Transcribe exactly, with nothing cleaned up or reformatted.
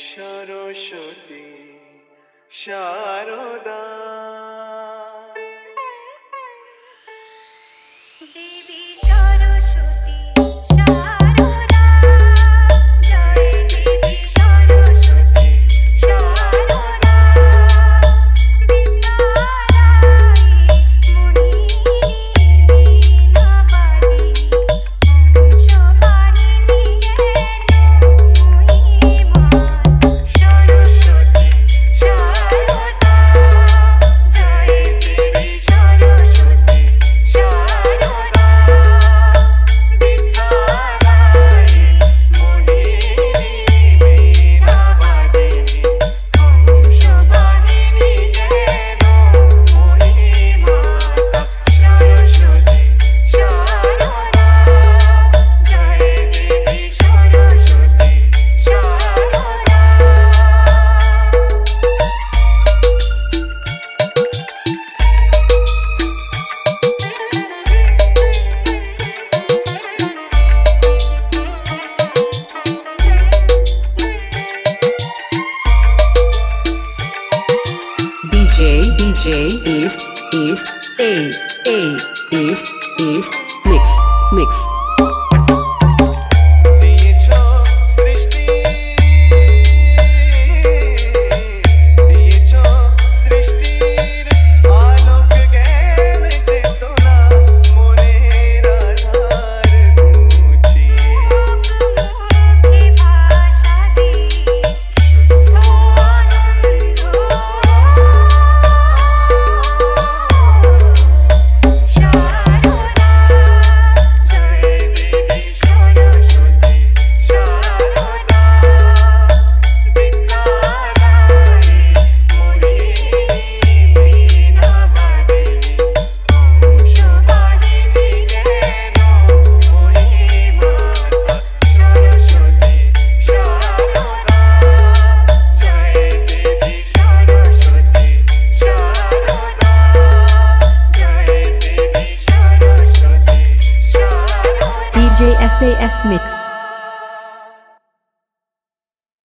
Saraswati Sharada Devi Saraswati Sharada Joy Devi Saraswati Sharada বিদ্যাদায়ী Mohini বীণাবাদিনী হংসবাহিনী Namo Saraswati Sharada Joy Devi Saraswati Sharada বিদ্যাদায়ী Mohini বীণাবাদিনী হংসবাহিনী Namo Saraswati Sharada Joy Devi Saraswati Sharada D J D J East East A A East East Mix Mix দিয়েছ সৃষ্টি দিয়েছ সৃষ্টির আলোক জ্ঞান চেতনা মনের আধার ঘুচিয়ে মুখে ভাষা দিয়ে শুদ্ধ আনন্দ শারদা জয় দেবী সরস্বতী শারদা বিদ্যাদায়ী মোহিনী বীণাবাদিনী হংসবাহিনী নমো সরস্বতী শারদা জয় দেবী সরস্বতী শারদা জয় দেবী Saraswati Sharada D J S A S Mix